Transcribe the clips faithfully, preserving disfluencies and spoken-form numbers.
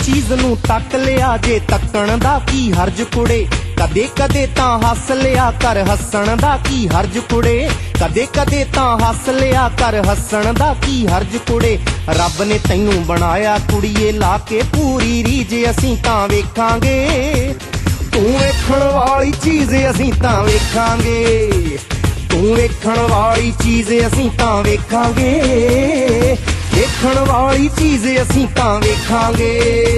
चीज नूं तक लिया जे तकण दा की हर्ज कुड़े। कदे कदे तां हस लिया कर हसण दा की हर्ज कुड़े। कदे कदे तां हस लिया कर हसण दा की हर्ज कुड़े। रब ने तैनूं बनाया कुड़िए ला के पूरी रीज असीं तां वेखांगे। तू वेखण वाली चीज असीं तां वेखांगे। तू वेखण वाली चीज असीं तां वेखांगे। वेखण वाली चीज असीं तां वेखांगे।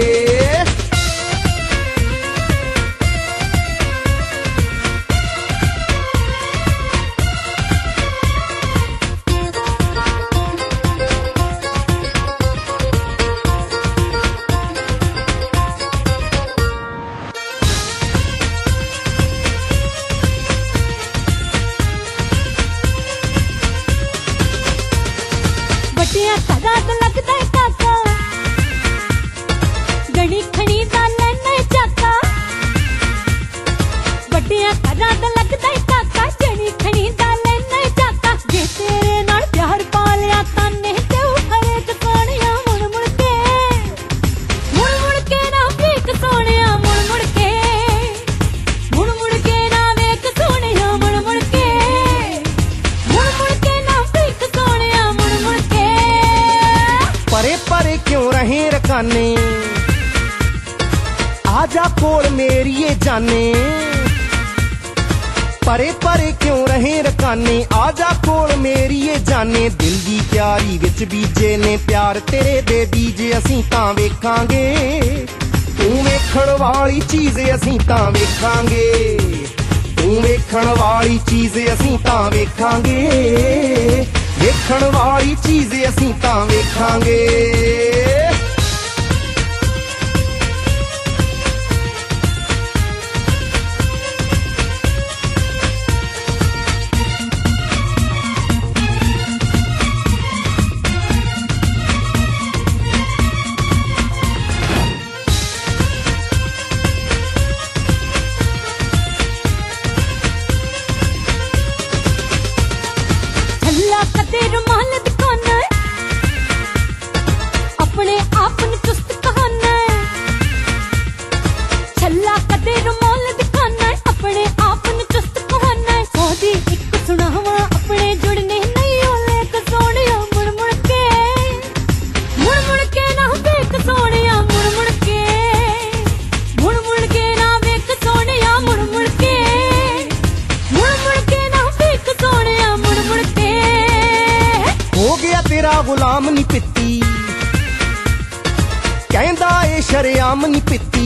ਵੱਡਿਆਂ ਘਰਾਂ ਦਾ ਲੱਗਦਾ ਏ ਕਾਕਾ, ਗਣੀ ਖਣੀ ਦਾ ਲੈਣਾ ਏ ਚਾਕਾ। ਵੱਡਿਆਂ ਘਰਾਂ ਦਾ ਲੱਗਦਾ ਏ ਕਾਕਾ, ਗਣੀ ਖਣੀ ਦਾ ਲੈਣਾ ਏ ਚਾਕਾ। ਜੇ ਤੇਰੇ ਨਾਲ ਪਿਆਰ ਪਾ ਲਿਆ ਤਾਂ ਨਹੀਂ ਦੇਊ ਹਰੇਕ ਸੋਹਣਿਆ ਮੁੜ ਮੁੜ ਕੇ। ਮੁੜ ਮੁੜ ਕੇ ਨਾ ਵੇਖ ਸੋਹਣਿਆ ਮੁੜ ਮੁੜ ਕੇ। ਮੁੜ ਮੁੜ ਕੇ ਨਾ ਵੇਖ ਸੋਹਣਿਆ ਮੁੜ ਮੁੜ ਕੇ। ਮੁੜ ਮੁੜ ਕੇ ਨਾ ਵੇਖ ਸੋਹਣਿਆ ਮੁੜ ਮੁੜ ਕੇ। परे परे क्यों रहे रकाने, आजा कोल मेरिए जाने। परे परे क्यों रहे रकाने, आजा कोल मेरिए जाने। दिल दी प्यारी विच बीजे ने प्यार तेरे दे बीजे असीं तां वेखांगे। तू वेखण वाली चीज असीं तां वेखांगे। तू वेखण वाली चीज असीं तां वेखांगे। वेखण वाली चीज असीं तां वेखांगे। ਛੱਲਾ ਕਦੇ ਰੁਮਾਲ ਦਿਖਾਉਣਾ ਏ, ਆਪਣੇ ਆਪ ਨੂੰ ਚੁਸਤ ਕਹਾਣਾ ਏ। ਛੱਲਾ ਕਦੇ ਰੁਮਾਲ ਦਿਖਾਉਣਾ ਏ, ਆਪਣੇ ਆਪ ਨੂੰ ਚੁਸਤ ਕਹਾਣਾ ਏ। ਸੌ ਦੀ ਇੱਕ ਸੁਣਾਵਾਂ ਆਪਣੇ ਜੁੜਨੇ ਨਹੀਂ ਹੋਲੇ ਕ ਸੋਹਣਿਆ ਮੁੜ ਮੁੜ ਕੇ। ਮੁੜ ਮੁੜ ਕੇ ਨਾ ਵੇਖ ਸੋਹਣਿਆ ਮੁੜ ਮੁੜ ਕੇ। ਮੁੜ ਮੁੜ ਕੇ ਨਾ ਵੇਖ ਸੋਹਣਿਆ ਮੁੜ ਮੁੜ ਕੇ। ਮੁੜ ਮੁੜ ਕੇ ਨਾ ਵੇਖ ਸੋਹਣਿਆ ਮੁੜ ਮੁੜ ਕੇ। हो गया तेरा गुलाम नी पित्ती, कहंदा ए शरेआम नी पित्ती।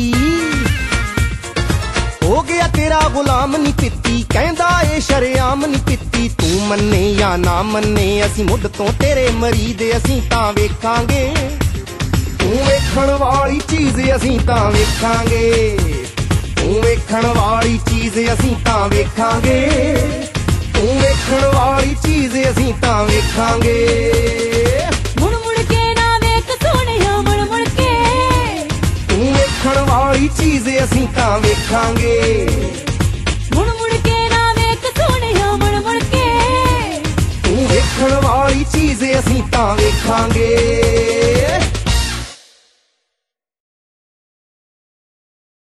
हो गया तेरा गुलाम नी पित्ती, कहंदा ए शरेआम नी पित्ती। तू मन्ने या ना मन्ने असीं मुੱਢ ਤੋਂ तेरे मरीद असीं तां वेखांगे। तू वेखण वाली चीज असीं तां वेखांगे। तू वेखण वाली चीज असीं तां वेखांगे। तू वेखण वाली चीज असीं तां वेखांगे। ਮੁੜ ਮੁੜ ਕੇ ਨਾ ਵੇਖ ਸੋਹਣਿਆ ਮੁੜ ਮੁੜ ਕੇ। ਤੂੰ ਵੇਖਣ ਵਾਲੀ ਚੀਜ਼ ਅਸੀਂ ਤਾਂ ਵੇਖਾਂਗੇ। ਮੁੜ ਮੁੜ ਕੇ ਨਾ ਵੇਖ ਸੋਹਣਿਆ ਮੁੜ ਮੁੜ ਕੇ। ਤੂੰ ਵੇਖਣ ਵਾਲੀ ਚੀਜ਼ ਅਸੀਂ ਤਾਂ ਵੇਖਾਂਗੇ।